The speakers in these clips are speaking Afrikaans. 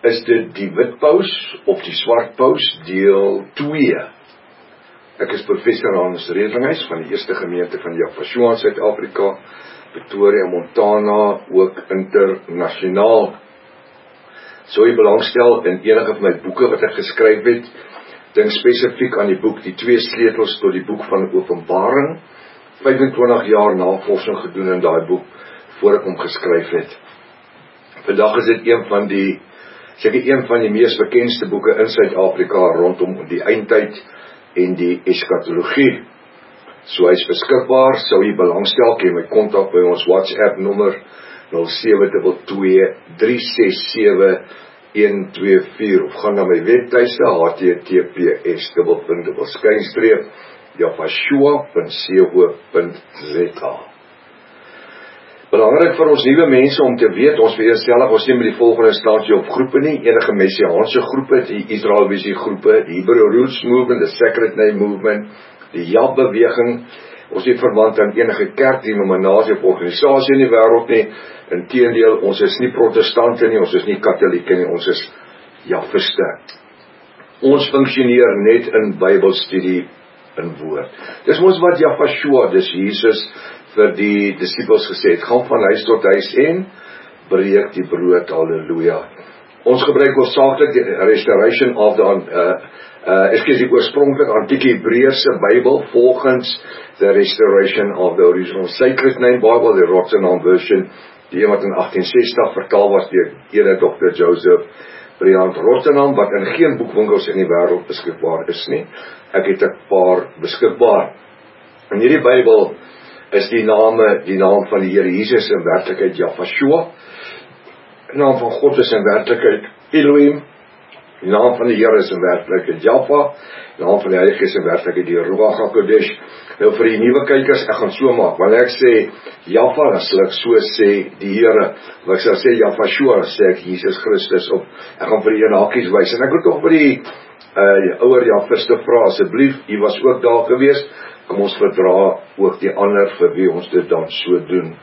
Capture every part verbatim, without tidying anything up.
is dit die wit paus of die swart paus deel twee. Ek is professor Hans Redlinghuis van die eerste gemeente van Javashua in Suid-Afrika, Pretoria, Montana, ook internasionaal. Sou jy belangstel in enige van my boeke wat ek geskryf het, dink spesifiek aan die boek Die Twee Sleutels tot die boek van Openbaring, vyfentwintig jaar navorsing gedoen in daai boek, voor ek hom geskryf het. Vandag is dit een van die, seker een van die mees bekendste boeke in Suid-Afrika rondom die eindtyd en die eskatologie. So hy is beskikbaar, sou jy belangstel, kan jy my kontak by ons WhatsApp nommer nul sewe twee twee, drie ses sewe, een twee vier of gaan na my webtuiste h t t p s dubbel skynstreep javashua punt co punt z a. Belangrik vir ons nuwe mense om te weet, ons vereenselwig ons nie met die volgende instansie op groepe nie, enige messiaanse groepe, die Israel Visie groepe, die Hebrew Roots Movement, die Sacred Name Movement, die J A B-beweging, ons het verwant aan enige kerk, denominasie of organisasie in die wêreld nie, inteendeel, ons is nie protestante nie, ons is nie katholieke nie, ons is Javiste. Ons funksioneer net in Bybelstudie in woord. Dis ons wat Javashua, dis Jesus vir die disippels gesê het, gaan van huis tot huis en breek die brood, halleluja. Ons gebruik hoofsaaklik die Restoration of the uh, uh, ek die oorspronklik antieke Hebreëse Bybel volgens the Restoration of the Original Sacred Name Bible, die Rotterdam version, die een wat in agtien sestig vertaal was deur ene dokter Joseph Briand Rotterdam, wat in geen boekwinkels in die wêreld beskikbaar is nie. Ek het 'n paar beskikbaar. In hierdie Bybel is die name, die naam van die Here Jesus in werklikheid Javashua, die naam van God is in werklikheid Elohim, die naam van die Here is in werklikheid Java, die naam van die Heilige is in werklikheid die Ruach HaKodesh. Nou vir die nuwe kykers, ek gaan so maak, wanneer ek sê Java, dan sal ek so sê die Here, of ek sal sê Javashua, dan sê ek Jesus Christus, of ek gaan vir die een hakies wys, en ek wil toch vir die uh, ouer Javiste vra, asseblief, jy was ook daar gewees, kom ons verdra ook die ander vir wie ons dit dan so doen.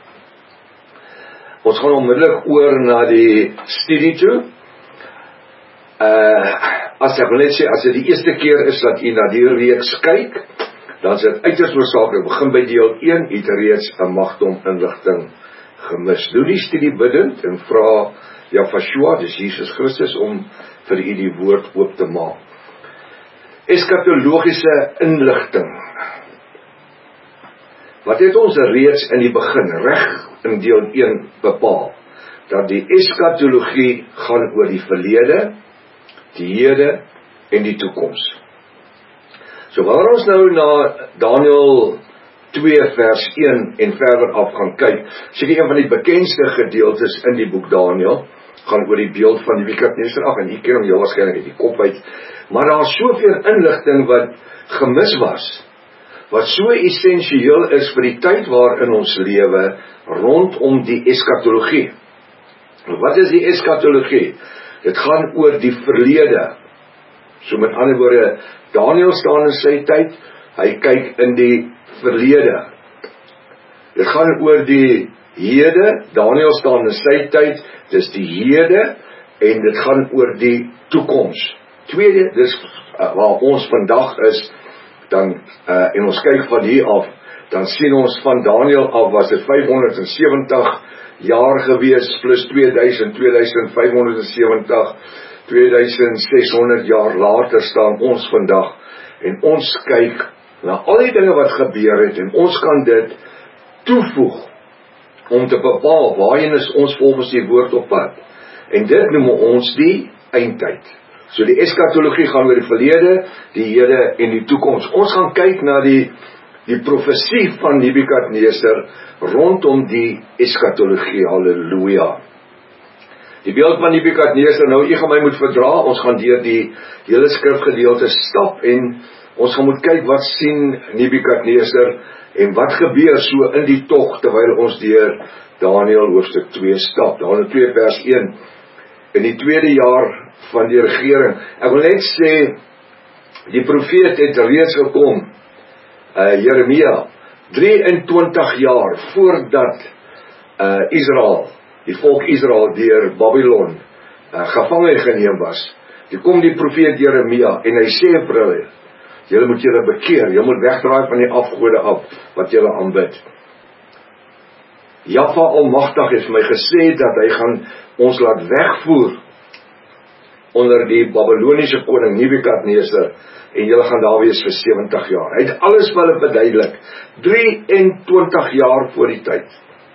Ons gaan onmiddellik oor na die studie toe. Uh, as ek wil net sê, as dit die eerste keer is dat jy na die reeks kyk, dan is dit uiters noodsaaklik, begin by deel een, jy het reeds 'n magdom inligting gemis. Doe die studie bidend en vra Javashua, dis Jesus Christus, om vir u die woord oop te maak. Eskatologiese inligting. Wat het ons reeds in die begin, reg in deel een bepaal, dat die eskatologie gaan oor die verlede, die hede en die toekoms. So waar ons nou na Daniël twee vers een en verder af gaan kyk, seker een van die bekendste gedeeltes in die boek Daniël, gaan oor die beeld van Nebukadneser af, en u ken hom heel waarskynlik uit die kop uit, maar daar is soveel inligting wat gemis was, wat so essensieel is vir die tyd waarin ons lewe, rondom die eskatologie. Wat is die eskatologie? Dit gaan oor die verlede. So met ander woorde, Daniël staan in sy tyd, hy kyk in die verlede. Dit gaan oor die hede, Daniël staan in sy tyd, dis die hede, en dit gaan oor die toekoms. Tweede, dis uh, waar ons vandag is, dan, uh, en ons kyk van hier af, dan sien ons van Daniël af, was dit vyfhonderdsewentig jaar gewees, plus twee duisend, twee duisend vyfhonderdsewentig, twee duisend seshonderd jaar later staan ons vandag, en ons kyk na al die dinge wat gebeur het, en ons kan dit toevoeg, om te bepaal, waarheen is ons volgens die woord op pad, en dit noem ons die eindtyd. So die eskatologie gaan oor die verlede, die hede en die toekoms. Ons gaan kyk na die, die profesie van Nebukadneser rondom die eskatologie, halleluja. Die beeld van Nebukadneser, nou jy gaan my moet verdra, ons gaan deur die hele skrifgedeelte stap, en ons gaan moet kyk wat sien Nebukadneser, en wat gebeur so in die tog, terwyl ons deur Daniël hoofstuk twee stap, Daniël twee vers een, in die tweede jaar van die regering. Ek wil net sê, die profeet het reeds gekom, uh, Jeremia, drieëntwintig jaar voordat uh, Israel, die volk Israel deur Babylon uh, gevange geneem was, toe kom die profeet Jeremia, en hy sê vir hulle, julle moet julle bekeer, julle moet wegdraai van die afgode af, wat julle aanbid. Jahwe Almagtig het vir my gesê, dat hy gaan ons laat wegvoer, onder die Babyloniese koning Nebukadneser, en julle gaan daar wees vir sewentig jaar. Hy het alles vir hulle verduidelik, drieëntwintig jaar voor die tyd.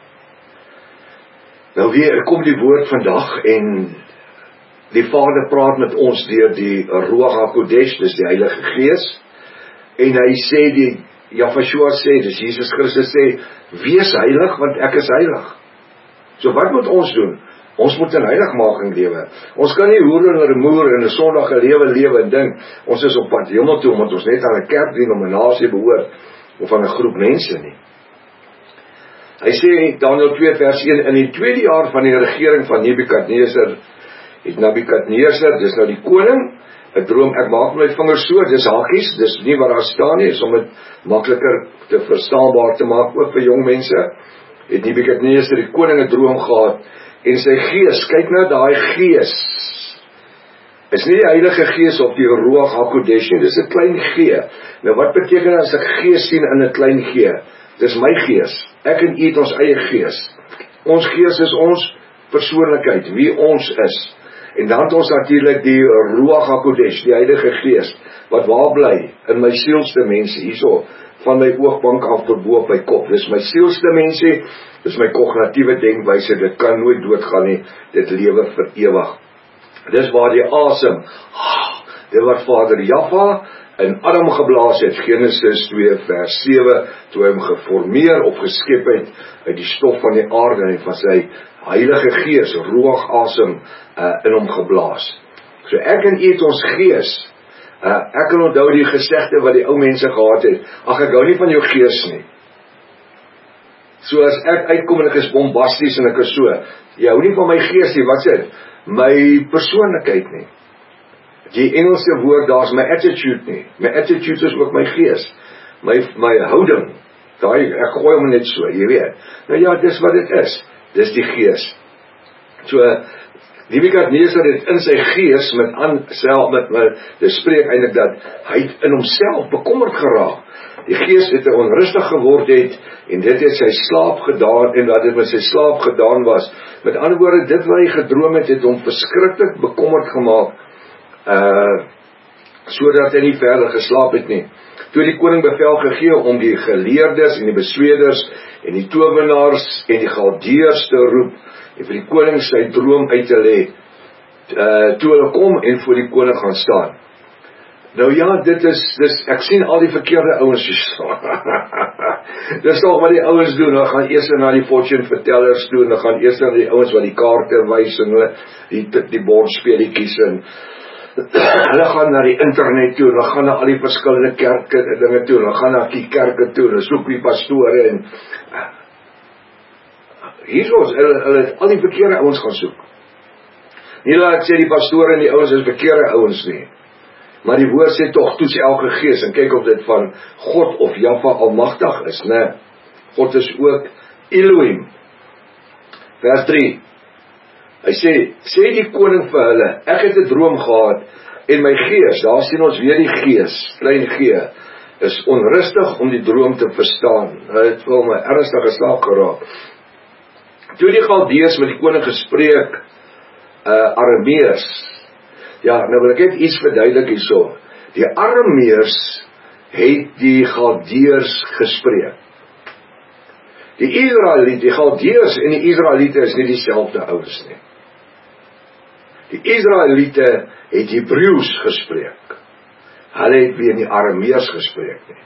Nou weer, kom die woord vandag, en die Vader praat met ons deur die Ruach HaKodesh, dis die Heilige Gees, en hy sê, die Yahshua sê, dis Jesus Christus sê, wees heilig, want ek is heilig. So wat moet ons doen? Ons moet in heiligmaking lewe. Ons kan nie hoer en remoer in 'n sondige lewe lewe en dink, ons is op pad hemel toe, omdat ons net aan 'n kerk dien om 'n nasie behoort, of aan 'n groep mense nie. Hy sê, Daniël twee vers een, in die tweede jaar van die regering van Nebukadneser, het Nebukadneser, dis nou die koning, 'n droom, ek maak my vingers so, dis hakies, dis nie wat daar staan nie, is om dit makliker te verstaanbaar te maak, ook vir jong mense, het Nebukadneser die koning 'n droom gehad, en sy gees, kyk nou daai gees, is nie die Heilige Gees op die Ruach HaKodesh nie, dis 'n klein G. Nou wat beteken as ek gees sien in 'n klein G? Dis my gees, ek en u het ons eie gees. Ons gees is ons persoonlikheid, wie ons is. En dan het ons natuurlik die Ruach HaKodesh, die Heilige Gees, wat waar bly, in my sielste mense, hierso, van my oogbank af tot bo op my kop. Dis my sielste mense, dis my kognitiewe denkwyse, dit kan nooit doodgaan nie, dit lewe vir ewig. Dis waar die asem, dit wat Vader Jahwe in Adam geblaas het, Genesis twee vers sewe, toe hy hom geformeer of geskep het, uit die stof van die aarde, en van sy Heilige Gees, Ruach asem, uh, in hom geblaas. So ek en u het ons gees, uh, ek kan onthou die gesegde wat die ou mense gehad het, ag ek hou nie van jou gees nie. So as ek uitkom en ek is bombasties en ek is so, jy hou nie van my gees nie, wat sê dit? My persoonlikheid nie. Die Engelse woord, daar is my attitude nie, my attitude is ook my gees, my, my houding, daai, ek gooi hom net so, jy weet, nou ja, dis wat dit is, dis die gees. So, Nebukadneser het in sy gees, met aan, self, met, met, dit spreek eintlik dat, hy het in homself bekommerd geraak, die gees het onrustig geword het, en dit het sy slaap gedaan, en dat dit met sy slaap gedaan was, met ander woorde, dit wat hy gedroom het, het hom verskriklik bekommerd gemaak, uh, so dat hy nie verder geslaap het nie. Toe die koning bevel gegee om die geleerdes en die besweders en die towenaars en die galdeers te roep en vir die koning sy droom uit te lê, uh, toe hulle kom en voor die koning gaan staan. Nou ja, dit is, dis, ek sien al die verkeerde ouens dis toch wat die ouens doen, hulle gaan eers na die fortune vertellers doen, hulle gaan eers na die ouens wat die kaarte wys en hulle die, die bordspeletjies en hulle gaan na die internet toe, hulle gaan na al die verskillende kerke dinge toe, hulle gaan na die kerke toe, hulle soek die pastore en hier ons, hulle, hulle het al die verkeerde ouens gaan soek. Nie laat ek sê die pastore en die ouens is verkeerde ouens nie, maar die woord sê toch, toets elke gees, en kyk of dit van God of Jahwe Almagtig is, ne? God is ook Elohim. Vers drie, hy sê, sê die koning vir hulle, ek het 'n droom gehad, en my gees, daar sien ons weer die gees, klein G, is onrustig om die droom te verstaan. Hy het vir my ernstige slaap geraak. Toe die Galdeërs met die koning gespreek, uh, Arameërs, ja, nou wil ek net iets verduidelik hierso. Die Arameërs het die Galdeërs gespreek. Die Israeliete, die Galdeërs en die Israeliete is nie dieselfde ouens nie. Die Israeliete het Hebreeus gespreek. Hulle het weer nie Arameërs gespreek nie.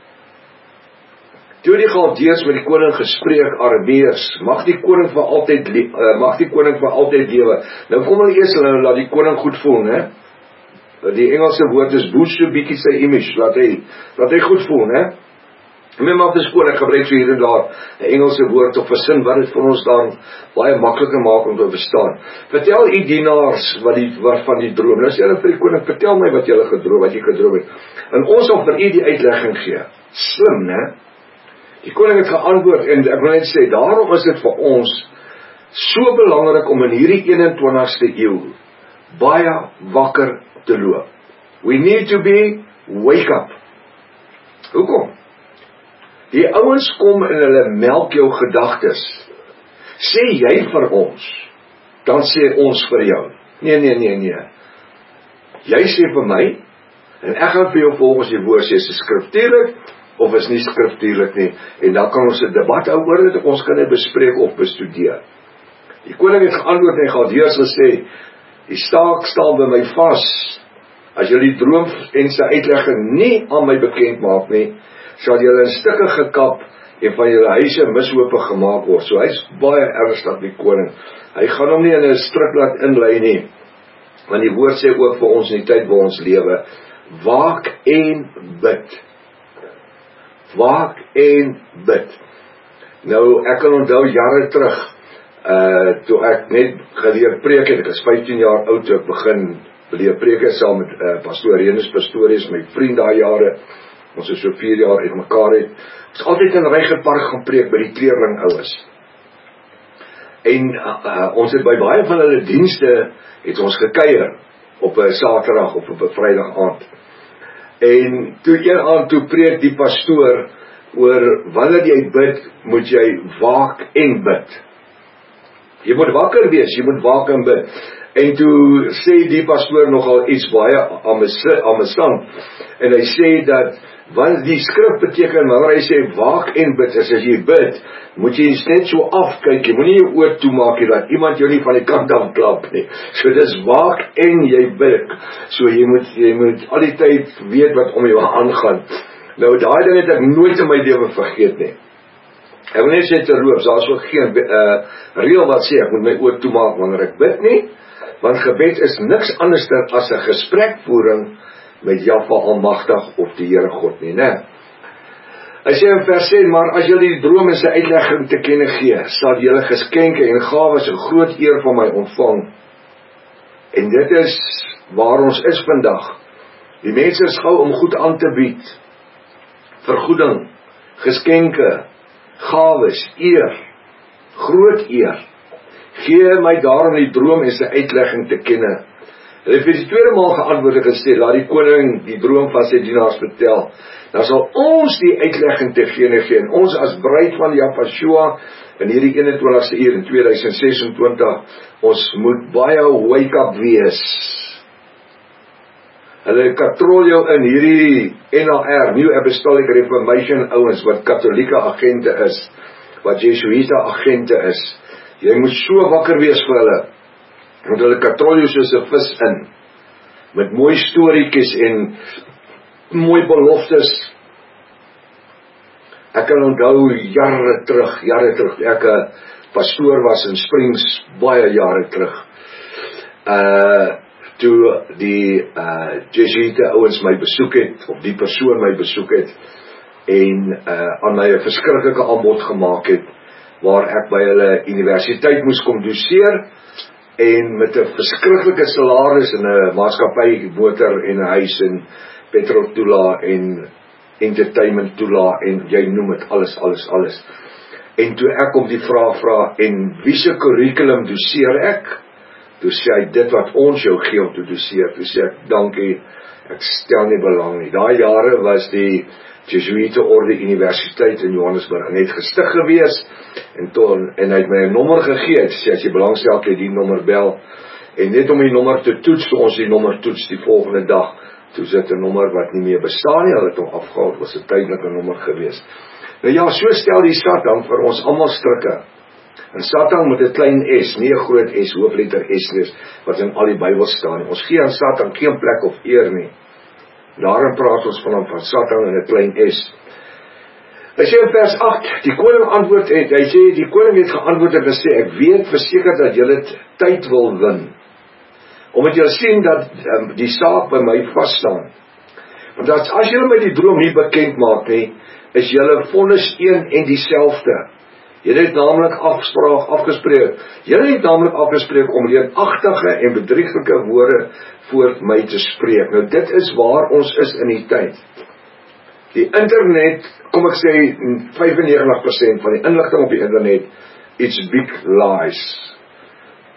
Toe die Galdeërs met die koning gespreek Arameërs, mag die koning vir altyd uh, mag die koning vir altyd lewe. Nou kom hulle eers hulle laat die koning goed voel, né? Die Engelse woord is boost so bietjie sy image, laat hy laat hy goed voel, né? Men mag dis koning gebruik so hier en daar 'n Engelse woord of 'n sin wat dit vir ons dan baie makliker maak om te verstaan. Vertel u dienaars wat die wat van die droom. Nou sê hulle vir die koning, vertel my wat jy gedroom, wat jy gedroom het. En ons sal vir u die uitlegging gee. Slim, né? Die koning het geantwoord, en ek wil net sê, daarom is dit vir ons so belangrik om in hierdie eenentwintigste eeu baie wakker te loop. We need to be wake up. Hoekom? Die ouens kom en hulle melk jou gedagtes. Sê jy vir ons, dan sê ons vir jou. Nee, nee, nee, nee. Jy sê vir my, en ek gaan vir jou volgens die woord sê, is dit skriftuurlik, of is nie skriftuurlik nie, en dan kan ons 'n debat oor dit, ons kan dit bespreek of bestudeer. Die koning het geantwoord en Galdeërs gesê, die staak staan by my vas, as julle die droom en sy uitlegging nie aan my bekend maak nie, sal julle in stukke gekap en van julle huise mishope gemaak word. So hy is baie ernstig, die koning. Hy gaan hom nie in 'n strik laat inlei nie, want die woord sê ook vir ons in die tyd waar ons lewe, waak en bid. Waak en bid. Nou, ek kan onthou jare terug, uh, toe ek net geleer preek het, ek is vyftien jaar oud, toe ek begin leer preek het, saam met uh, pastoor Renus Pastorius, my vriend daai jare, ons is so vier jaar uit mekaar het, ons altyd in Reigerpark gaan preek by die kleerling oues. En uh, uh, ons het by baie van hulle dienste, het ons gekuier, op 'n Saterdag of op 'n Vrydag aand. En toe een aand toe preek die pastoor oor wanneer jy bid, moet jy waak en bid. Jy moet wakker wees, jy moet waak en bid. En toe sê die pastoor nogal iets baie amusant, en hy sê dat want die skrif beteken, wanneer hy sê waak en bid, is as jy bid, moet jy net so afkyk, jy moet nie jou oor toemaak nie, dat iemand jou nie van die kant af klap nie. So dis waak en jy bid. So jy moet, jy moet al die tyd weet wat om jou aangaan. Nou daai ding het ek nooit in my lewe vergeet nie. Ek wil net sê terloops, daar is ook geen uh, reël wat sê, ek moet my oor toemaak wanneer ek bid nie, want gebed is niks anders as 'n gesprekvoering met Jahwe Almagtig of die Here God nie, né? Hy sê in vers ses, maar as julle die droom en sy uitlegging te kenne gee, sal julle geskenke en gawes 'n groot eer van my ontvang. En dit is waar ons is vandag. Die mense is gou om goed aan te bied. Vergoeding, geskenke, gawes, eer, groot eer. Gee my daarom die droom en sy uitlegging te kenne. Hulle het vir die tweede maal geantwoord en gesê, laat die koning die droom van sy dienaars vertel. Dan sal ons die uitlegging te gene gee. En ons as bruid van Jahwe in hierdie eenentwintigste uur in tweeduisend sesentwintig, ons moet baie wake up wees. Hulle katrol jou in hierdie N A R, New Apostolic Reformation ouens, wat katholieke agente is, wat Jesuïte agente is. Jy moet so wakker wees vir hulle, want hulle katrol jou soos 'n vis in, met mooi storieetjies en mooi beloftes. Ek kan onthou jare terug, jare terug, ek 'n pastoor was in Springs, baie jare terug, uh, toe die uh, Jesuïte ouens my besoek het, of die persoon my besoek het, en uh, aan my 'n verskriklike aanbod gemaak het, waar ek by hulle universiteit moes kom doseer, en met 'n verskriklike salaris en 'n maatskappy, motor en 'n huis en petrol toela en entertainment toela en jy noem dit, alles, alles, alles. En toe ek om die vraag vra, en wie se kurrikulum doseer ek? Toe sê hy, dit wat ons jou gee om te doseer. Toe sê ek, dankie, ek stel nie belang nie. Daai jare was die Jesuïte Orde Universiteit in Johannesburg net gestig gewees, en, ton, en hy het my 'n nommer gegee, sê as jy belangstel, kan jy die nommer bel, en net om die nommer te toets, toe ons die nommer toets die volgende dag, toe sit 'n nommer wat nie meer bestaan nie, hulle het hom afgehaal, was 'n tydelike nommer gewees. Nou ja, so stel die Satan vir ons almal strikke. En Satan met 'n klein s, nie 'n groot S, hoofletter S lees, wat in al die Bybel staan nie. Ons gee aan Satan geen plek of eer nie. Daarom praat ons van hom van Satan in 'n klein S. Hy sê in vers agt, die koning antwoord het, hy sê, die koning het geantwoord en gesê, ek weet verseker dat julle tyd wil win, omdat julle sien dat um, die saak by my vasstaan. Want as, as julle my die droom nie bekend maak nie, is julle vonnis een en dieselfde. Julle het naamlik afspraak, afgespreek, julle het naamlik afgespreek om leenagtige en bedrieglike woorde voor my te spreek. Nou dit is waar ons is in die tyd. Die internet, kom ek sê, vyfennegentig persent van die inligting op die internet, it's big lies.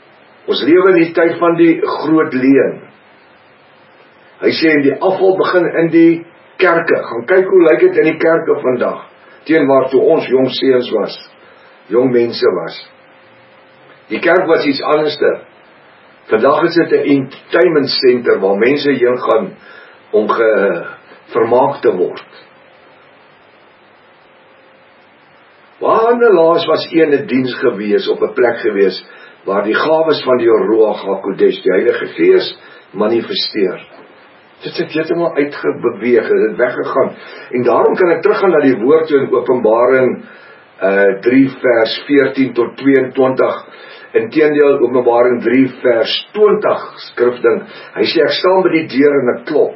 Ons lewe in die tyd van die groot leuen. Hy sê die afval begin in die kerke. Gaan kyk hoe lyk dit in die kerke vandag, teen waartoe ons jong seuns was, jong mense was. Die kerk was iets anderster. Vandag is dit 'n entertainment center waar mense heen gaan om vermaak te word. Waarna laas was een diens gewees, op 'n plek gewees, waar die gawes van die Ruach HaKodesh, die Heilige Gees, manifesteer. Dit het heeltemal uitgebeweeg, het het weggegaan. En daarom kan ek teruggaan na die woord in Openbaring uh, drie vers veertien tot tweeëntwintig. Inteendeel Openbaring drie vers twintig skrifding. Hy sê ek staan by die deur en ek klop.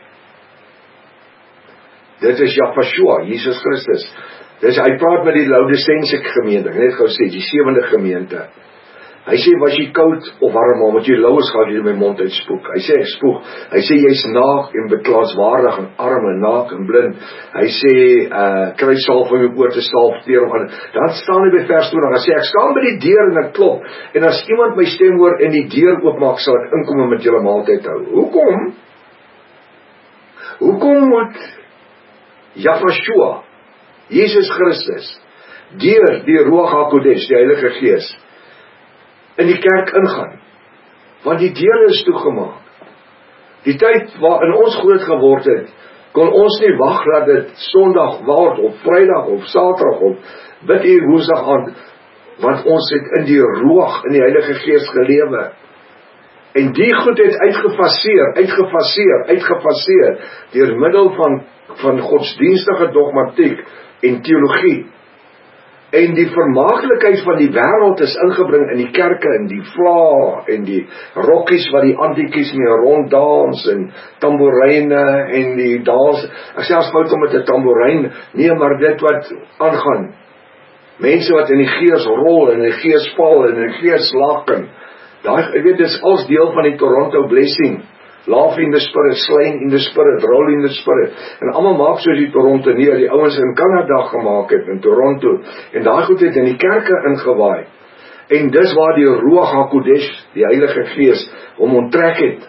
Dit is Jahweh, Jesus Christus. Dis hy praat met die Laodicense gemeente, ek net gou sê die sewende gemeente. Hy sê, was jy koud of warm, maar met jy lauwers gaan jy my mond uitspoek. Hy sê, ek spoeg. Hy sê, jy's naak en beklaanswaardig en arm en naak en blind. Hy sê, uh, kry salf om jou oor te salf teer. Dan staan hy by vers twintig, hy sê, ek staan by die deur en ek klop. En as iemand my stem hoor en die deur oopmaak, sal ek inkom en met julle maaltyd hou. Hoekom? Hoekom moet Jahweh, Jesus Christus, deur die Ruach HaKodesh, die Heilige Gees, in die kerk ingaan? Want die deure is toegemaak. Die tyd waarin ons groot geword het, kon ons nie wag dat dit Sondag word, of Vrydag, of Saterdag, of bid hier Woensdag aan, want ons het in die Ruach, in die Heilige Gees gelewe. En die goed het uitgefaseer, uitgefaseer, uitgefaseer, deur middel van, van godsdienstige dogmatiek en teologie. En die vermaaklikheid van die wêreld is ingebring in die kerke, in die vla, en die rokkies wat die antikies mee ronddans, en tamboeryne, en die dans, ek selfs fout om met 'n tamboeryn, nee, maar dit wat aangaan, mense wat in die gees rol, en in die gees val, en in die gees laken, daai, ek weet, dit is als deel van die Toronto blessing, laugh in the spirit, slain in the spirit, roll in the spirit, en allemaal maak soos die Torontoneer, die ouens in Canada gemaak het, in Toronto, en daai goed het in die kerke ingewaai, en dis waar die Ruach HaKodesh, die Heilige Gees, om onttrek het.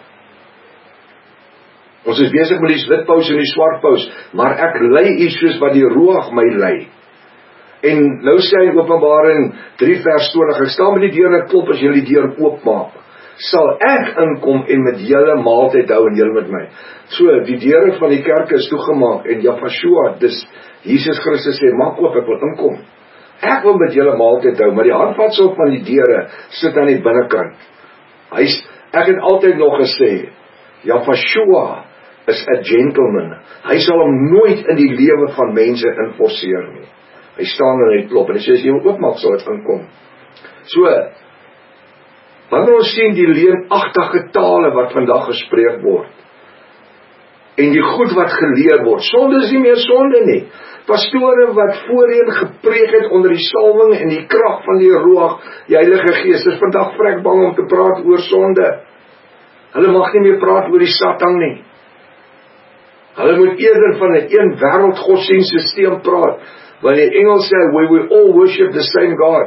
Ons is besig met die wit paus en die swart paus, maar ek lei iets soos wat die Ruach my lei. En nou sê hy in Openbaring drie vers twintig, ek staan by die deur en ek klop, as julle die deur oopmaak, sal ek inkom en met julle maaltyd hou en julle met my. So, die deure van die kerk is toegemaak, en Jahweh, dis Jesus Christus sê, maak oop, ek wil inkom. Ek wil met julle maaltyd hou, maar die handvatsel van die deure sit aan die binnekant. Hy, ek het altyd nog gesê, Jahweh is 'n gentleman. Hy sal hom nooit in die lewe van mense inforceer nie. Hy staan en hy klop, en hy sê, as jy wil oopmaak, sal het inkom. So, wanneer ons sien die leenagtige tale wat vandag gespreek word, en die goed wat geleer word, sonde is nie meer sonde nie. Pastore wat voorheen gepreek het onder die salwing en die krag van die Ruach, die Heilige Gees, is vandag vrek bang om te praat oor sonde. Hulle mag nie meer praat oor die Satan nie. Hulle moet eerder van 'n een wêreld godsdienstsysteem praat, want die Engels sê, we will all worship the same God.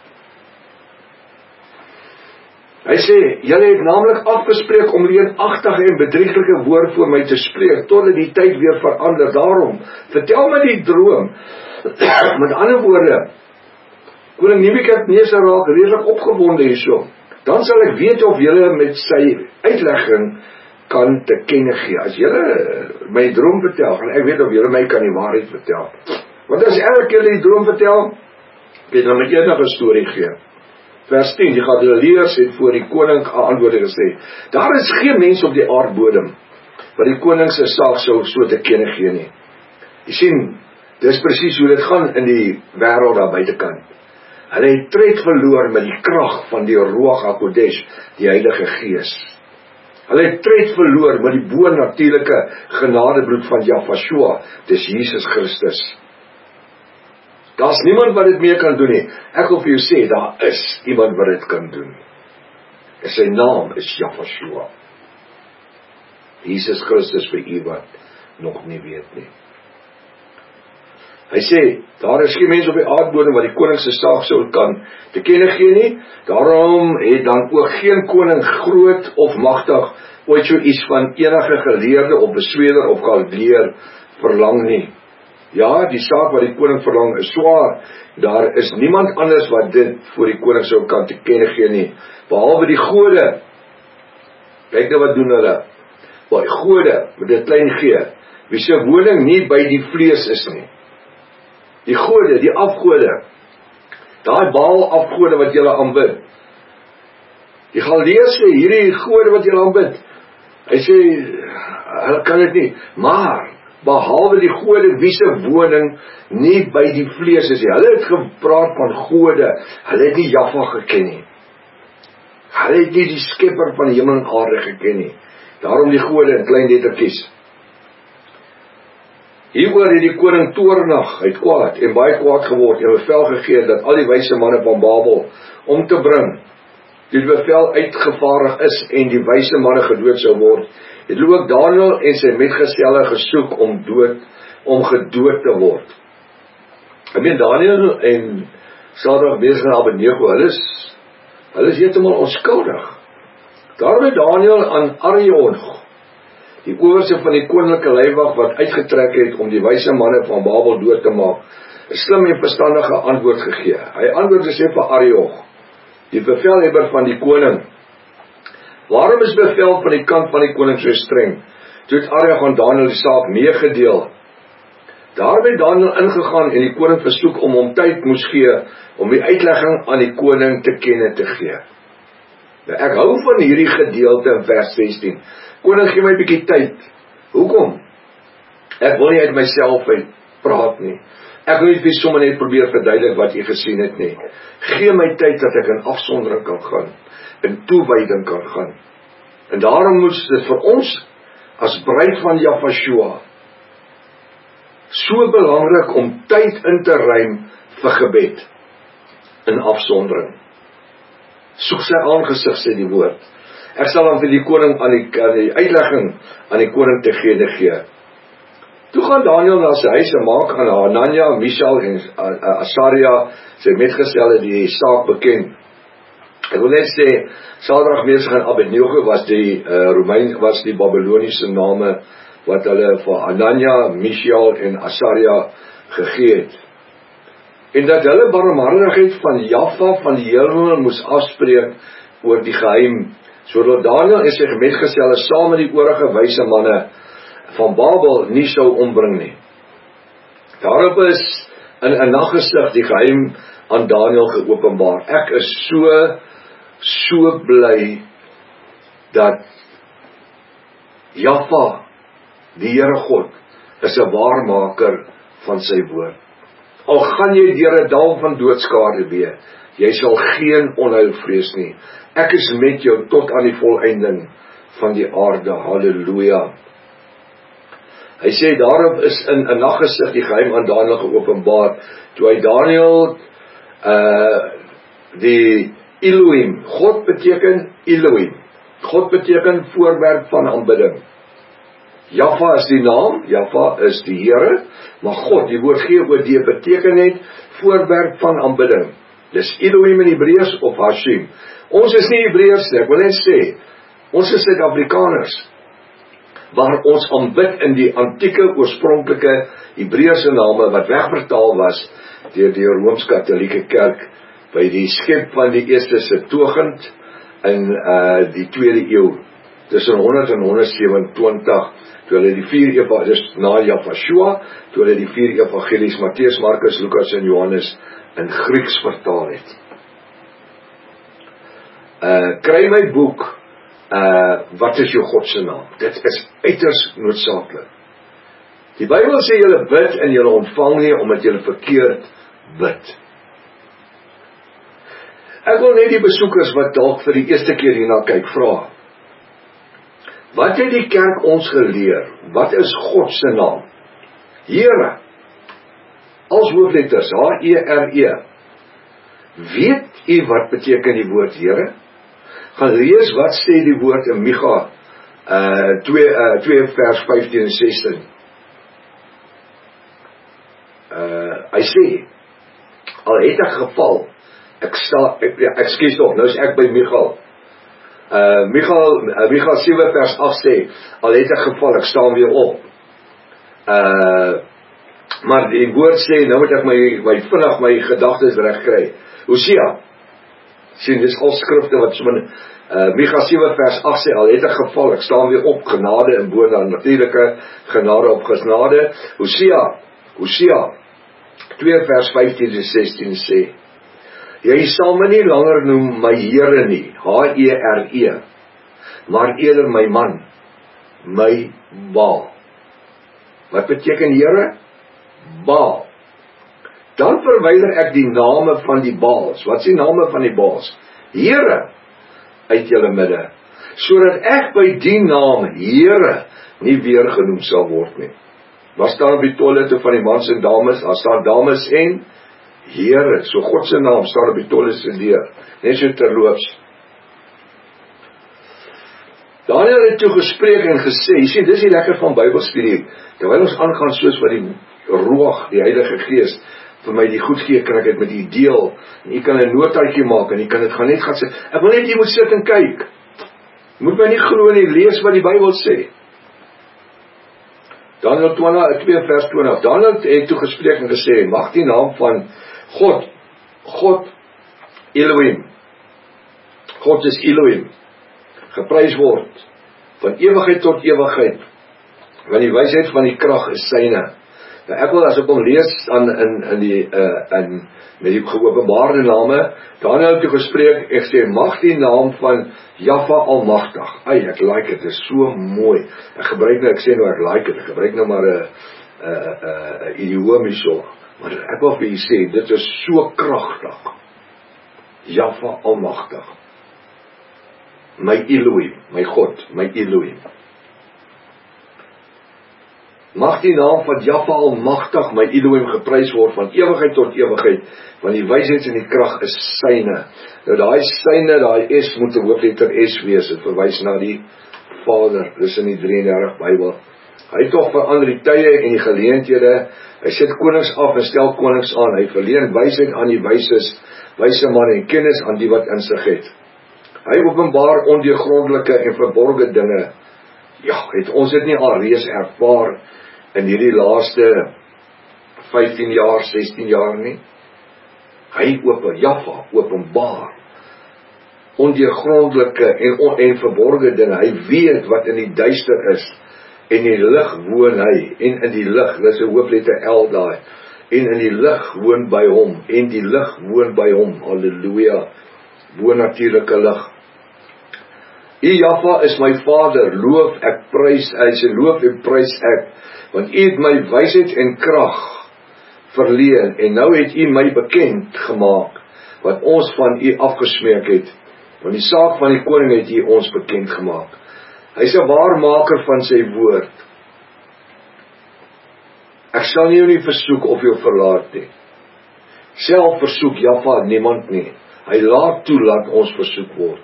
Hy sê, julle het naamlik afgespreek om leenagtige en bedrieglike woord voor my te spreek, totdat die tyd weer verander. Daarom, vertel my die droom. Met ander woorde, koning Nebukadneser raak redelik opgewonde hierso. Dan sal ek weet of julle met sy uitlegging kan te kenne gee. As julle my droom vertel, gaan ek weet of julle my kan die waarheid vertel. Want as elke keer die droom vertel, kan dan met eendag 'n storie gee. Vers tien, die Galileërs het voor die koning geantwoord gesê, daar is geen mens op die aardbodem, wat die koning se saak sou so te kenne gee nie. Jy sien, dis presies hoe dit gaan in die wêreld daar buitekant. Hulle het tred verloor met die krag van die Ruach HaKodesh, die Heilige Gees. Hulle het tred verloor met die bo-natuurlike genadebloed van Jahweh, dis Jesus Christus. Daar's niemand wat dit meer kan doen nie. Ek wil vir jou sê, daar is iemand wat dit kan doen. En sy naam is Jahweh. Jesus Christus, vir u wat nog nie weet nie. Hy sê, daar is geen mens op die aardbodem wat die koning se saak sou kan te kenne gee nie, daarom het dan ook geen koning groot of magtig ooit so iets van enige geleerde of besweerder of kaldeer verlang nie. Ja, die saak wat die koning verlang is swaar, daar is niemand anders wat dit voor die koning sou kan te kenne gee nie, behalwe die gode. Kyk nou wat doen hulle, die gode, met dit klein gee, wie se woning nie by die vlees is nie. Die gode, die afgode, daai Baal afgode wat julle aanbid. Die Galdeërs sê, hierdie gode wat julle aanbid, hy sê, hulle kan dit nie, maar, behalwe die gode, wie se woning nie by die vlees is nie. Hulle het gepraat van gode, hulle het nie Jahwe geken nie. Hulle het nie die skepper van die hemel en aarde geken nie. Daarom die gode in klein lettertjies. Hieroor het die koning toornig, hy het kwaad en baie kwaad geword en bevel gegee dat al die wyse manne van Babel om te bring, die bevel uitgevaardig is en die wyse manne gedood sou word, het hulle ook Daniël en sy metgeselle gesoek om dood, om gedood te word. Ek meen Daniël en Sadrag, Mesach en Abednego, hulle is, hulle is heeltemal onskuldig. Daarom het Daniël aan Arioch, die owerste van die koninklike leiwag wat uitgetrek het om die wyse manne van Babel dood te maak, 'n slim en verstandige antwoord gegee. Hy antwoord en sê vir Arioch, die bevelhebber van die koning, waarom is bevel van die kant van die koning so streng? Toe het Arioch aan Daniël die saak meegedeel. Daarom het Daniël ingegaan en die koning versoek om hom tyd moes gee om die uitlegging aan die koning te kenne te gee. Nou, ek hou van hierdie gedeelte in vers sestien. Koning, gee my 'n bietjie tyd. Hoekom? Ek wil nie uit myself uit praat nie. Ek wil nie vir sommer net probeer verduidelik wat jy gesien het nie. Gee my tyd dat ek in afsondering kan gaan, in toewyding kan gaan. En daarom moes dit vir ons, as bruid van Jahwe, so belangrik om tyd in te ruim vir gebed, in afsondering. Soek sy aangesig, sê die woord. Ek sal dan vir die koning aan die, aan die uitlegging aan die koning te gee te gee. Toe gaan Daniël na sy huis en maak aan Hanania, Mishael en Asaria, sy metgeselle die saak bekend. Ek wil net sê, Sadrag, Mesach en Abednego was die uh, Romein, was die Babyloniese name wat hulle vir Hanania, Mishael en Asaria gegee het. En dat hulle barmhartigheid van Jahwe van die hemel moes afspreek oor die geheim, sodat Daniël en sy metgeselle saam met die oorige wyse manne van Babel nie sou ombring nie. Daarop is in 'n naggesig die geheim aan Daniël geopenbaar. Ek is so, so bly dat Jahwe, die Here God, is 'n waarmaker van sy woord. Al gaan jy deur 'n dal van doodskade wees, jy sal geen onheil vrees nie. Ek is met jou tot aan die volëinding van die aarde. Halleluja. Hy sê, daarop is in 'n naggesig die geheim aan Daniël geopenbaar, toe hy Daniël, uh, die Elohim, God beteken Elohim, God beteken voorwerp van aanbidding. Jahwe is die naam, Jahwe is die Here, maar God, die woord G O D beteken net voorwerp van aanbidding. Dis Elohim in Hebreëus of Hashem. Ons is nie Hebreërs nie, ek wil net sê, ons is Suid-Afrikaners, waar ons aanbid in die antieke oorspronklike Hebreëse name wat wegvertaal was deur die Rooms-Katolieke Kerk by die skep van die eerste Septuagint in uh, die tweede eeu, tussen honderd en honderd sewenentwintig, toe hulle die vier evangelies, na Jahwe, toe hulle die vier evangelies, Matteus, Markus, Lukas en Johannes, in Grieks vertaal het. Uh, kry my boek, uh, wat is jou God se naam? Dit is uiters noodsaaklik. Die Bybel sê julle bid en julle ontvang nie, omdat julle verkeerd bid. Ek wil net die besoekers wat dalk vir die eerste keer hierna kyk, vra, wat het die kerk ons geleer? Wat is God se naam? Here, als hoofletters, H E R E. Weet u wat beteken die woord Here? Gaan lees wat sê die woord in Micha uh, twee vers vyftien en sestien. Uh, sê, al het ek geval, ek sta, ek, ja, ek skies nog, nou is ek by Michal. Uh, Michal, uh, Michal sewe vers agt sê, al het ek geval, ek staan weer op. Uh, maar die woord sê, nou moet ek my, my vinnig my gedagtes reg kry. Hosea, sien, dis al skrifte wat so min, uh, Micha sewe vers agt sê, al het ek geval, ek staan weer op, genade en bo dan natuurlike genade op genade. Hosea, Hosea, twee vers vyftien en sestien sê, jy sal my nie langer noem my Here nie, H E R E, maar eerder my man, my Baal. Wat beteken Here? Baal. Dan verwyder ek die name van die Baals. Wat is die name van die Baals? Here uit julle midde, sodat ek by die naam Here nie weer genoem sal word nie. Wat staan op die toilette van die mans en dames? Daar staan dames en Here, so God se naam staan op die toilette se deur, net so terloops. Daniel het toe gespreek en gesê, jy sien, dis die lekker van Bybelstudie, terwyl ons aangaan soos wat die Ruach, die Heilige Gees, vir my die goed gee, kan ek dit met u deel, en u kan 'n notaatjie maak, en u kan dit gaan net gaan sê, ek wil net jy moet sit en kyk, moet my nie glo nie, lees wat die Bybel sê. Daniel twee vers twintig, Daniel het toe gespreek en gesê, mag die naam van God, God, Elohim, God is Elohim, geprys word, van ewigheid tot ewigheid, want die wysheid van die krag is syne. Nou ek wil as ek hom lees aan, in, in die, uh, in, met die geopenbaarde name, Daniel het toe gespreek, ek sê, mag die naam van Jahwe Almagtig, ai, ek like het, is so mooi, ek gebruik nou, ek sê nou, ek like het, ek gebruik nou maar een, een, een idioom so, maar ek wil vir jy sê, dit is so kragtig, Jahwe Almagtig, my Elohim, my God, my Elohim. Mag die naam van Jahwe Almagtig, my Elohim, geprys word van ewigheid tot ewigheid, want die wysheid en die krag is syne. Nou daai syne, daai S moet 'n hoofletter S wees, dit verwys na die Vader, dis in die drie en dertig Bybel. Hy het tog verander die tye en die geleenthede, hy sit konings af en stel konings aan, hy verleen wysheid aan die wyses, wyse man en kennis aan die wat insig het. Hy openbaar ondeurgrondelike en verborgde dinge. Ja, het ons dit nie al reeds ervaar in hierdie laaste vyftien jaar, sestien jaar nie? Hy open, Jahwe, openbaar ondeurgrondelike en, on, en verborgde dinge. Hy weet wat in die duister is, en in die lig woon hy, en in die lig, dis 'n hoofletter L daai, en in die lig woon by hom, en die lig woon by hom, halleluja, bo-natuurlike lig. U Jahwe is my Vader, loof ek prys, hy sê loof en prys ek, want u het my wysheid en krag verleen, en nou het u my bekend gemaak, wat ons van u afgesmeek het, want die saak van die koning het u ons bekend gemaak. Hy is 'n waarmaker van sy woord. Ek sal nie jou nie versoek of jou verlaat nie. Self versoek Jahwe niemand nie. Hy laat toe laat ons versoek word.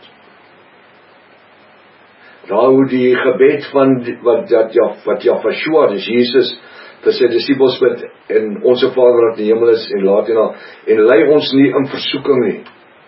Daar hoe die gebed van wat dat wat Jahwe, dis Jesus vir sy disippels bid, en onse Vader wat in die hemel is, en laat en al, en lei ons nie in versoeking nie.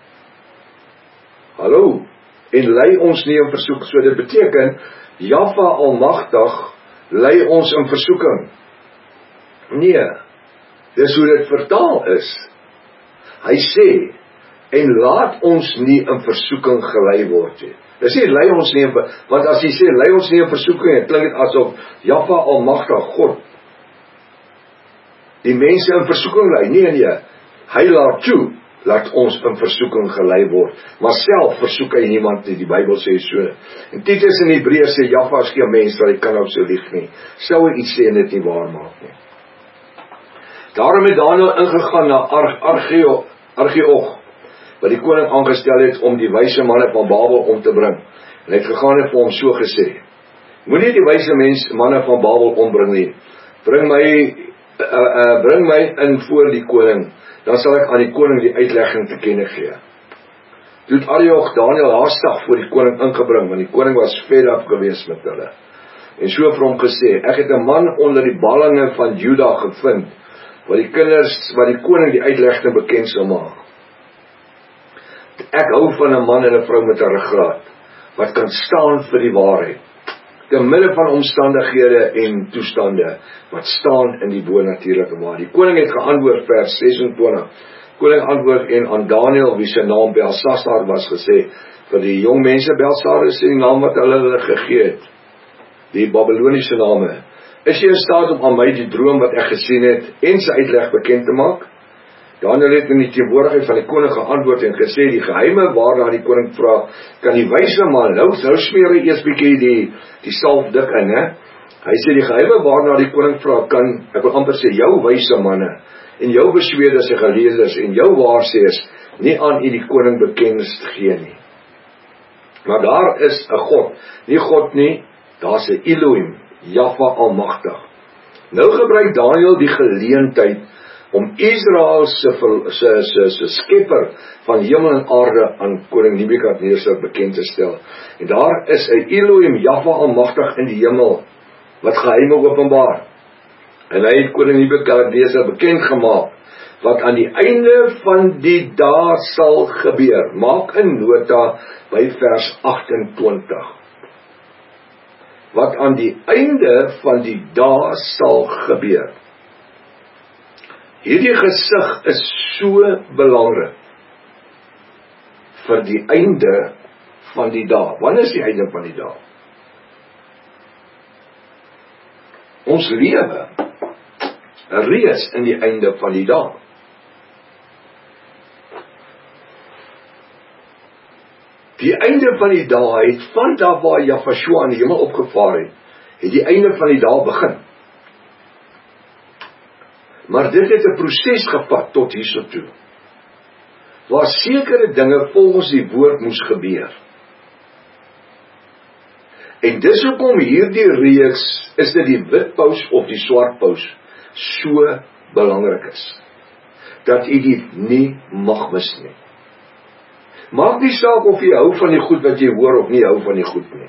Hallo, en lei ons nie in versoeking, so dit beteken, Jahwe Almagtig lei ons in versoeking. Nee, dis hoe dit vertaal is. Hy sê, en laat ons nie in versoeking gelei word nie. Dis nie, lei ons nie in, want as hy sê, lei ons nie in versoeking, het klink het asof Jahwe Almagtig, God, die mense in versoeking lei. Nee, nee, hy laat toe, laat ons in versoeking gelei word, maar self versoek hy niemand nie, die Bybel sê so. En Titus in Hebreë sê, Jahwe is geen mens, dat hy kan op so lieg nie, sou hy iets sê en dit nie waar maak nie. Daarom het Daniel ingegaan na Argeog, Argeog, wat die koning aangestel het om die wyse manne van Babel om te bring. En hy het gegaan en vir hom so gesê, moenie die wyse mens manne van Babel ombring nie, bring my, uh, uh, bring my in voor die koning, dan sal ek aan die koning die uitlegging te kenne gee. Toe het Argeog Daniel haastig voor die koning ingebring, want die koning was fed up gewees met hulle. En so vir hom gesê, ek het 'n man onder die ballinge van Juda gevind, wat die kinders, wat die koning die uitlegting bekend sou maak. Ek hou van 'n man en 'n vrou met 'n ruggraat, wat kan staan vir die waarheid, te midde van omstandighede en toestande, wat staan in die bonatuurlike waarheid. Die koning het geantwoord, vers ses en twintig, koning antwoord en aan Daniël, wie sy naam Belsasar was, gesê, vir die jong mense, Belsasar is die naam wat hulle hulle gegee het, die Babyloniese name, is jy in staat om aan my die droom wat ek gesien het, en sy uitleg bekend te maak? Daniël het in die teenwoordigheid van die koning geantwoord en gesê, die geheime waarna die koning vra, kan die wyse man, nou, nou smeer hy eers bietjie die, die salf dik in, he? Hy sê, die geheime waarna die koning vra, kan, ek wil amper sê, jou wyse manne, en jou besweerders en geleerders, en jou waarsêers, nie aan u die koning bekend gee nie. Maar daar is 'n God, nie God nie, daar's 'n Elohim, Jahwe Almagtig. Nou gebruik Daniël die geleentheid om Israel se, se, se, se skepper van hemel en aarde aan koning Nebukadneser bekend te stel. En daar is 'n Elohim, Jahwe Almagtig in die hemel, wat geheime openbaar. En hy het koning Nebukadneser bekend gemaak, wat aan die einde van die dae sal gebeur. Maak 'n nota by vers agt en twintig. Wat aan die einde van die dae sal gebeur. Hierdie gesig is so belangrik vir die einde van die dae. Wanneer is die einde van die dae? Ons lewe reeds in die einde van die dae. Die einde van die dae het van daar waar Jahwe in die hemel opgevaar het, het die einde van die dae begin. Maar dit het 'n proses gevat tot hierso toe, waar sekere dinge volgens die woord moes gebeur. En dis hoekom hierdie reeks, is dit die wit paus of die swart paus, so belangrik is, dat u dit nie mag mis nie. Maak nie saak of jy hou van die goed wat jy hoor of nie hou van die goed nie.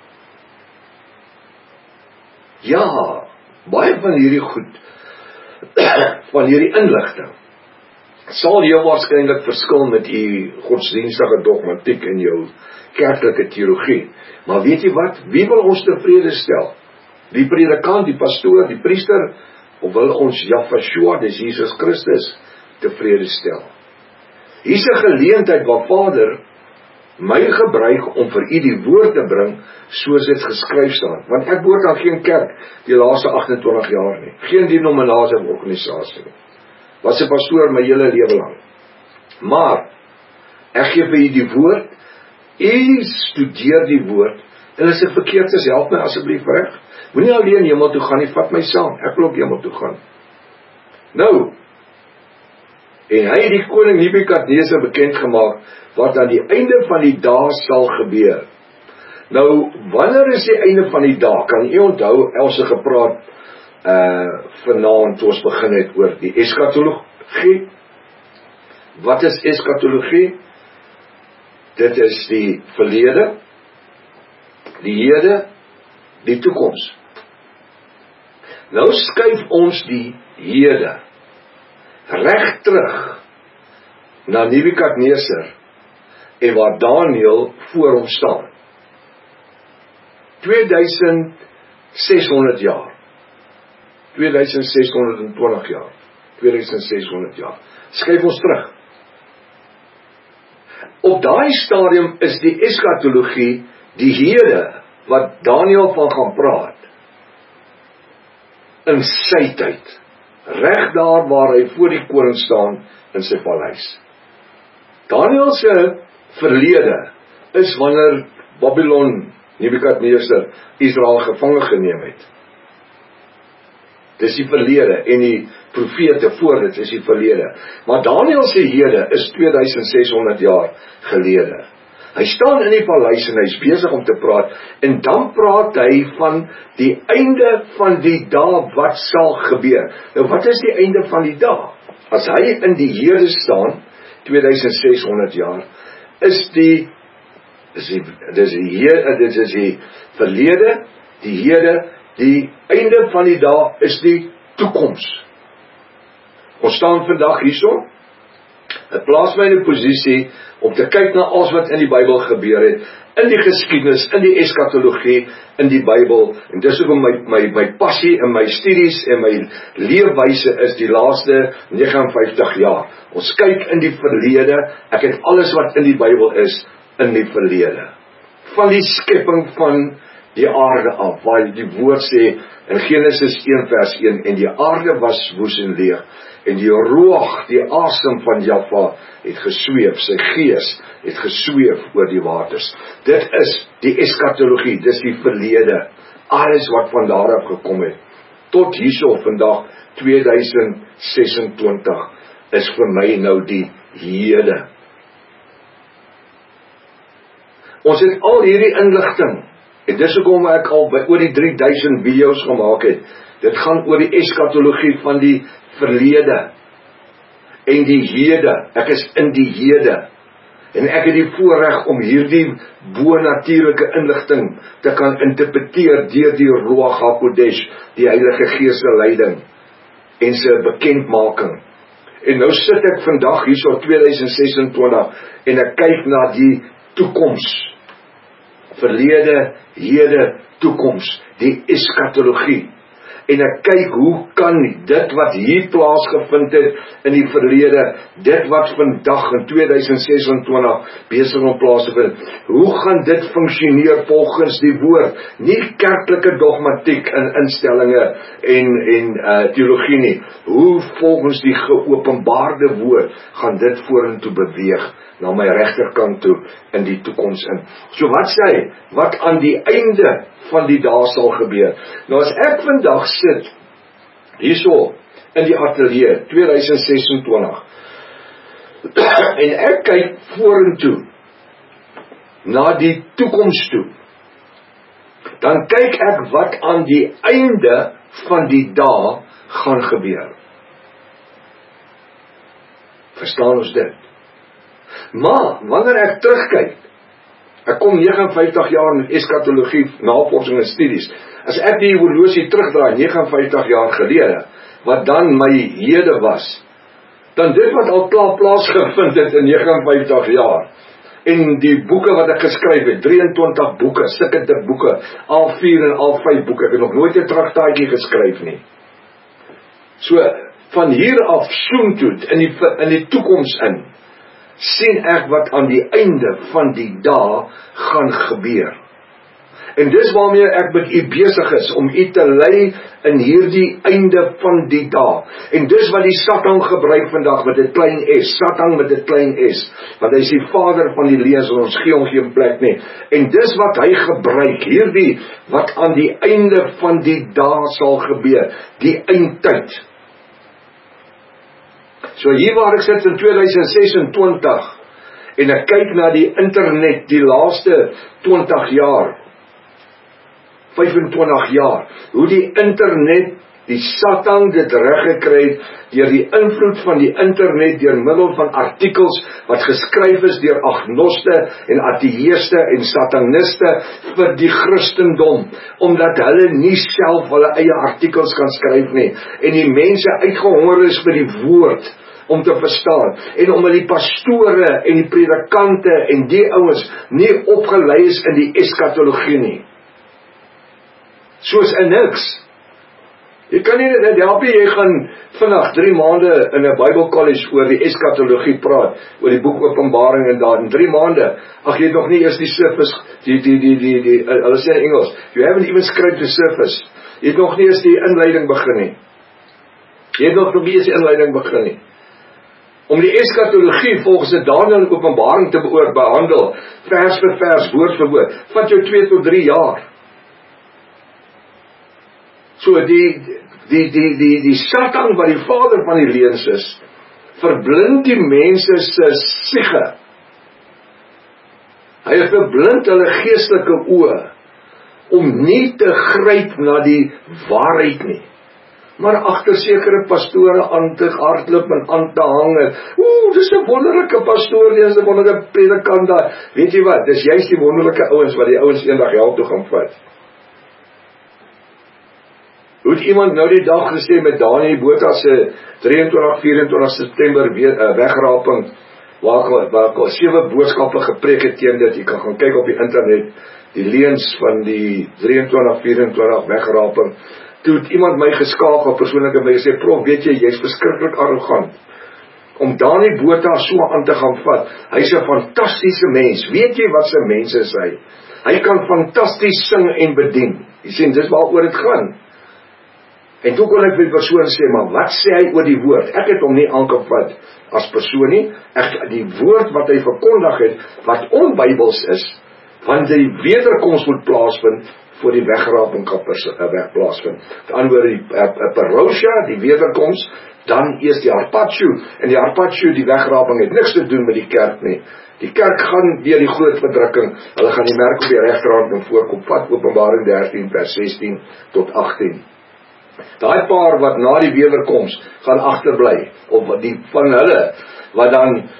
Ja, baie van hierdie goed, van hierdie inligting, sal jou waarskynlik verskil met u godsdienstige dogmatiek en jou kerklike teologie. Maar weet jy wat, wie wil ons tevrede stel? Die predikant, die pastoor, die priester, of wil ons Jahwe, dis Jesus Christus, tevrede stel? Hier's 'n geleentheid waar Vader my gebruik om vir u die woord te bring, soos dit geskryf staan. Want ek behoort aan geen kerk die laaste agt en twintig jaar nie. Geen denominasie of organisasie nie. Was 'n pastoor my hele lewe lang. Maar, ek gee vir u die woord, u studeer die woord, en as ek verkeerd is, help my asseblief reg. Moenie alleen hemel toe gaan nie, vat my saam, ek wil ook hemel toe gaan. Nou, en hy het die koning Nebukadneser bekend gemaak, wat aan die einde van die dae sal gebeur. Nou, wanneer is die einde van die dae? Kan u onthou, Else gepraat, uh, vanaand, toe ons begin het oor die eskatologie. Wat is eskatologie? Dit is die verlede, die hede, die toekoms. Nou skuif ons die hede reg terug na Nebukadneser en waar Daniël voor hom staan. twee duisend ses honderd jaar. twee duisend ses honderd twintig jaar. twee duisend ses honderd jaar. Skuif ons terug. Op daai stadium is die eskatologie die hede wat Daniël van gaan praat in sy tyd. Reg daar waar hy voor die koning staan in sy paleis. Daniël se verlede is wanneer Babylon, Nebukadneser, Israel gevange geneem het. Dis die verlede, en die profete voor dit is die verlede. Maar Daniël se hede is twee duisend ses honderd jaar gelede. Hy staan in die paleis en hy is besig om te praat, en dan praat hy van die einde van die dae wat sal gebeur. Nou wat is die einde van die dae? As hy in die hede staan, twee duisend ses honderd jaar, is die, is die, dis die, hede, dit is die verlede, die hede, die einde van die dae is die toekoms. Ons staan vandag hierso. Dit plaas my in 'n posisie om te kyk na alles wat in die Bybel gebeur het, in die geskiedenis, in die eskatologie, in die Bybel. En dis hoekom my my my passie in my studies en my leefwyse is die laaste vyf nege vyftig jaar. Ons kyk in die verlede. Ek het alles wat in die Bybel is in die verlede. Van die skepping van die aarde af, waar die woord sê in Genesis een vers een, en die aarde was woes en leeg, en die roog, die asem van Jahwe het gesweef, sy gees het gesweef oor die waters. Dit is die eskatologie, dit is die verlede, alles wat van daar af gekom het, tot hierso vandag, tweeduisend sesentwintig, is vir my nou die hede. Ons het al hierdie inligting, en dis hoekom ek al by oor die drie duisend video's gemaak het. Dit gaan oor die eskatologie van die verlede en die hede. Ek is in die hede. En ek het die voorreg om hierdie bo-natuurlike inligting te kan interpreteer deur die Ruach HaKodesh, die Heilige Gees se leiding en sy bekendmaking. En nou sit ek vandag hierso tweeduisend sesentwintig en ek kyk na die toekoms. Verlede, hede, toekoms, die eskatologie. En ek kyk hoe kan dit wat hier plaasgevind het in die verlede, dit wat vandag in tweeduisend sesentwintig besig om plaas te vind, hoe gaan dit funksioneer volgens die woord, nie kerklike dogmatiek en instellinge en, en uh, teologie nie, hoe volgens die geopenbaarde woord gaan dit vorentoe beweeg, na my regterkant toe, in die toekoms in. So wat sê hy? Wat aan die einde van die dae sal gebeur? Nou as ek vandag sit, hierso, in die ateljee, tweeduisend sesentwintig, en ek kyk vorentoe, na die toekoms toe, dan kyk ek wat aan die einde van die dae gaan gebeur. Verstaan ons dit? Maar, wanneer ek terugkyk, ek kom vyf nege vyftig jaar met eskatologie, navorsing en studies, as ek die horlosie terugdraai, vyf nege vyftig jaar gelede, wat dan my hede was, dan dit wat al klaar plaasgevind het in vyf nege vyftig jaar, en die boeke wat ek geskryf het, drieëntwintig boeke, sulke dik boeke, al vier en al vyf boeke, ek het nog nooit 'n traktaatjie geskryf nie. So, van hier af soontoe, in die, in die toekoms in, sien ek wat aan die einde van die dae gaan gebeur. En dis waarmee ek met u besig is, om u te lei in hierdie einde van die dae. En dis wat die Satan gebruik vandag met 'n klein s, Satan met 'n klein s, want hy is die vader van die leuns, en ons gee hom geen plek nie. En dis wat hy gebruik, hierdie wat aan die einde van die dae sal gebeur, die eindtyd. So hier waar ek sit in tweeduisend sesentwintig, en ek kyk na die internet die laaste twintig jaar, vyfentwintig jaar, hoe die internet, die Satan dit reg gekry het, deur die invloed van die internet, deur middel van artikels, wat geskryf is deur agnoste, en ateïste, en sataniste, vir die Christendom, omdat hulle nie self hulle eie artikels kan skryf nie, en die mense uitgehonger is vir die woord, om te verstaan, en omdat die pastore, en die predikante, en die ouens, nie opgelei is in die eskatologie nie. Soos in niks. Jy kan nie, dit help nie, jy gaan vandag drie maande in 'n Bible College oor die eskatologie praat, oor die boek Openbaring, en daar in drie maande, ag jy het nog nie eers die surface, die, die, die, die, die uh, hulle sê in Engels, you haven't even scraped the surface, jy het nog nie eers die inleiding begin nie, jy het nog nie eers die inleiding begin nie. Om die eskatologie volgens die Daniël en Openbaring te behandel, vers vir vers, woord vir woord, vat jou twee tot drie jaar. So die, die, die, die, die Satan wat die vader van die leuns is, verblind die mense se siege. Hy het verblind hulle geestelike oë, om nie te gryp na die waarheid nie, maar agter sekere pastore aan te hardloop en aan te hang. Ooh, dis 'n wonderlike pastoor, dis 'n wonderlike predikant daar. Weet jy wat, dis juist die wonderlike ouens wat die ouens eendag hel toe gaan vat. Hoe het iemand nou die dag gesê met Daniel Botha se drie en twintig, vyf en twintig September weer, uh, wegraping, waar ek, waar ek al sewe boodskappe gepreek het teen dit. Jy kan gaan kyk op die internet, die leuns van die drie en twintig, vyf en twintig wegraping. Toe het iemand my geskakel, persoonlik en my gesê, prof, weet jy, jy's verskriklik arrogant, om Daniel Botha so aan te gaan vat. Hy's 'n fantastiese mens, weet jy wat sy mens is hy? Hy kan fantasties sing en bedien. Jy sien, dis waaroor dit gaan. En toe kon ek vir die persoon sê, maar wat sê hy oor die woord? Ek het hom nie aangevat as persoon nie, ek, die woord wat hy verkondig het, wat onbybels is, want die wederkoms moet plaasvind, voor die wegraping kan weg plaasvind. Met ander woorde, die uh, parousia, die wederkoms, dan eers die harpatsjo, en die harpatsjo, die wegraping, het niks te doen met die kerk nie. Die kerk gaan deur die groot verdrukking, hulle gaan die merk op die regterhand en voorkom vat, Openbaring dertien vers sestien tot agttien. Daai paar wat na die wederkoms gaan agterbly, of die van hulle, wat dan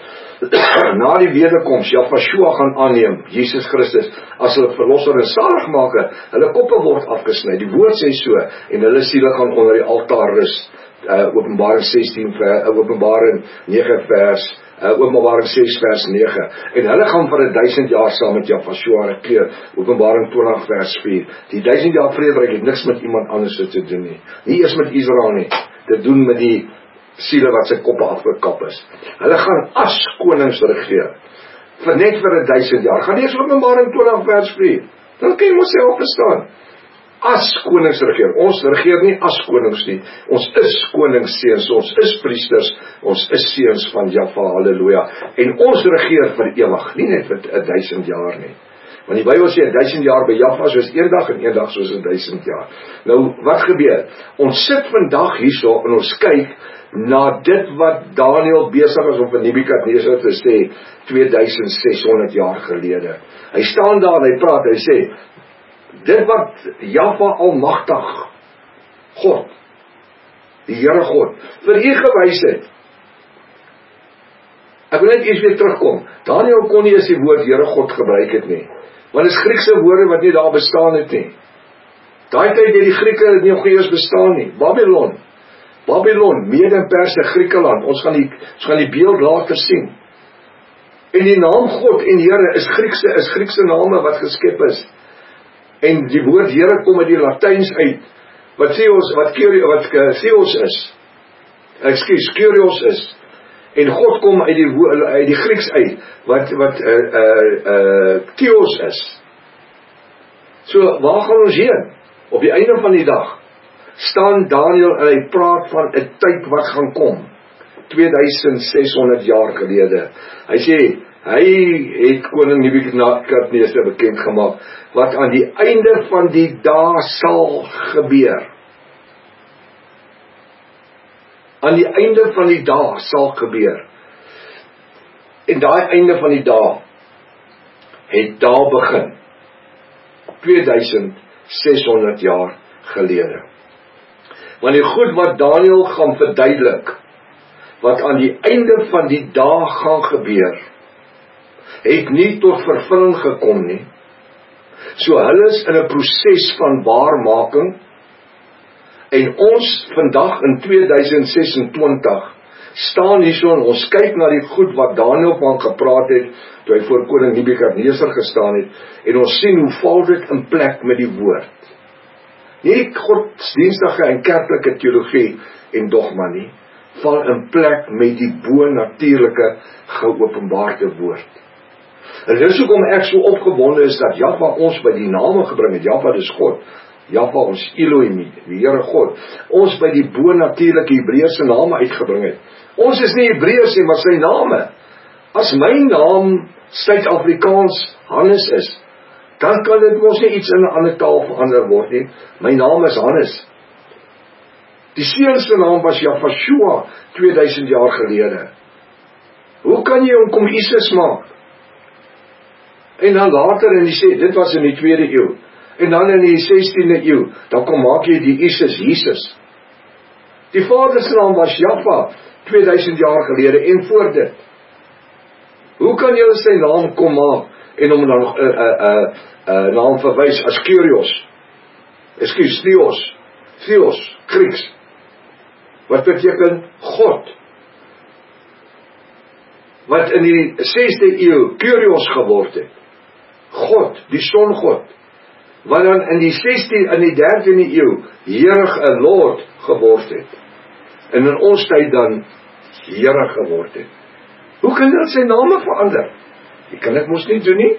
na die wederkoms, Jahshua gaan aanneem, Jesus Christus, as hulle verlosser en saligmaker, hulle koppe word afgesny, die woord sê so, en hulle siele gaan onder die altaar rus, uh, Openbaring sestien, vers, uh, Openbaring nege vers, uh, Openbaring ses vers nege, en hulle gaan vir 'n duisend jaar saam met Jahshua regeer, Openbaring twintig vers vier, die duisend jaar vrederyk het niks met iemand anders te doen nie, nie eers met Israel nie, dit doen met die siele wat sy koppe afgekap is. Hulle gaan as konings regeer, vir net vir 'n duisend jaar, gaan eers Openbaring twintig vers vier, dan kan jy mos self verstaan, as konings regeer, ons regeer nie as konings nie, ons is koningsseuns, ons is priesters, ons is seuns van Jahwe, halleluja, en ons regeer vir ewig, nie net vir 'n duisend jaar nie, want die Bybel sê, 'n duisend jaar by Jahwe soos een dag, en een dag soos 'n duisend jaar. Nou, wat gebeur? Ons sit vandag hierso, en ons kyk, na dit wat Daniel besig is om vir Nebukadnesar te sê, twee duisend ses honderd jaar gelede. Hy staan daar en hy praat, hy sê, dit wat Jahwe Almagtig, God, die Here God, vir u gewys het. Ek wil net eers weer terugkom, Daniel kon nie eens die woord Here God gebruik het nie, want dit is Griekse woorde wat nie daar bestaan het nie. Daai tyd het die Grieke nie nog eers bestaan nie, Babylon, Babylon, Mede en Perse, Griekeland, ons gaan die, ons gaan die beeld later sien. En die naam God en Here is Griekse, is Griekse name wat geskep is. En die woord Here kom uit die Latyns uit, wat Theos, wat Kyrios, wat Theos is, ekskuus, Kyrios is, en God kom uit die, uit die Grieks uit, wat, wat uh, uh, uh, Theos is. So, waar gaan ons heen? Op die einde van die dag, staan Daniel en hy praat van 'n tyd wat gaan kom, twee duisend ses honderd jaar gelede. Hy sê, hy het koning Nebukadnesar bekend gemaak, wat aan die einde van die dae sal gebeur. Aan die einde van die dae sal gebeur. En daai einde van die dae, het daar begin, twee duisend ses honderd jaar gelede. Want die goed wat Daniel gaan verduidelik, wat aan die einde van die dae gaan gebeur, het nie tot vervulling gekom nie. So hulle is in 'n proses van waarmaking, en ons vandag in twee duisend sesentwintig staan hierso en ons kyk na die goed wat Daniel van gepraat het, toe hy voor koning Nebukadnesar gestaan het, en ons sien hoe val dit in plek met die woord. Nie godsdienstige en kerklike teologie en dogma nie, val in plek met die bo-natuurlike geopenbaarde woord. En dis hoekom ek so opgewonde is dat Jahwe ons by die name gebring het. Jahwe is God, Jahwe ons Elohim, die Here God, ons by die bo-natuurlike Hebreëse name uitgebring het. Ons is nie Hebreërs nie, maar sy name. As my naam Suid-Afrikaans Hannes is, dan kan dit mos nie iets in 'n ander taal verander word nie. My naam is Hannes. Die seun se naam was Jahshua twee duisend jaar gelede. Hoe kan jy hom kom Isis maak? En dan later en hy sê, dit was in die tweede eeu. En dan in die sestiende eeu, dan kom maak jy die Isis Jesus. Die Vader se naam was Jahwe twee duisend jaar gelede en voor dit. Hoe kan jy sy naam kom maak en hom dan 'n uh, uh, uh, uh, naam verwys as Kyrios? Ekskuus, Theos. Theos, Grieks, wat beteken God, wat in die sesde eeu Kyrios geword het, God, die songod, wat dan in die sestiende in die dertiende eeu Here, 'n Lord geword het, en in ons tyd dan Here geword het. Hoe kan dit sy name verander? Jy kan dit mos nie doen nie.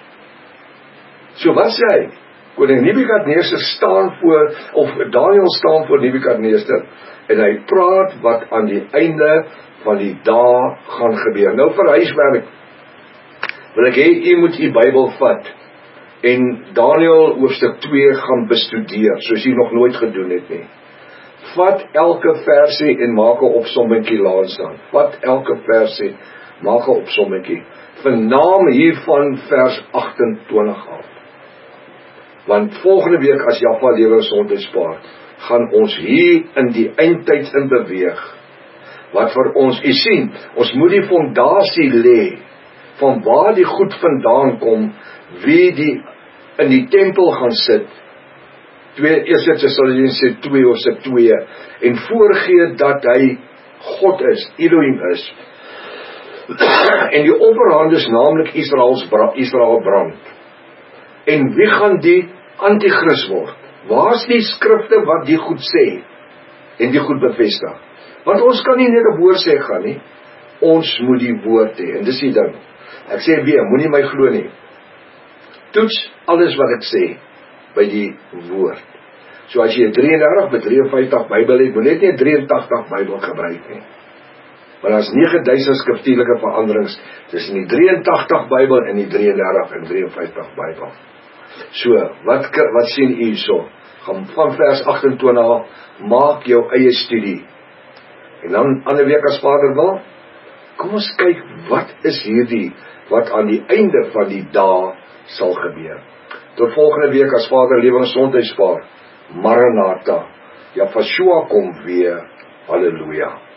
So wat sê hy? Koning Nebukadneser staan voor, of Daniël staan voor Nebukadneser, en hy praat wat aan die einde van die dae gaan gebeur. Nou vir huiswerk, wil ek hê, u moet u Bybel vat, en Daniël hoofstuk twee gaan bestudeer, soos u nog nooit gedoen het nie. Vat elke versie en maak 'n opsommingkie laat staan. Vat elke versie, maak 'n opsommingkie. Vernaam hiervan vers agt-en-twintig af. Want volgende week as Jaffa lewe en gesondheid spaar, gaan ons hier in die eindtyd in beweeg. Wat vir ons, u sien, ons moet die fondasie lê, van waar die goed vandaan kom, wie die in die tempel gaan sit, twee, eers het Thessalonisense twee hoofstuk twee, en voorgee dat hy God is, Elohim is, en die offerhand is naamlik Israels, Israel brand. En wie gaan die antichrist word? Waar is die skrifte wat die goed sê, en die goed bevestig? Want ons kan nie net 'n woord sê gaan nie, ons moet die woord hê, en dis die ding. Ek sê weer, moenie my glo nie. Toets alles wat ek sê, by die woord. So as jy 'n drieëndertig by drieënvyftig Bybel het, moet net nie 'n drieëntagtig Bybel gebruik nie. Maar daar is nege duisend skriftuurlike veranderings tussen die drieëntagtig Bybel en die drieëndertig en drieënvyftig Bybel. So, wat, wat sien u hierso? Gaan van vers agt-en-twintig, maak jou eie studie. En dan, ander week as Vader wil, kom ons kyk, wat is hierdie, wat aan die einde van die dae sal gebeur. Tot volgende week as Vader lewe en gesondheid spaar. Maranatha, Yahshua kom weer. Halleluja.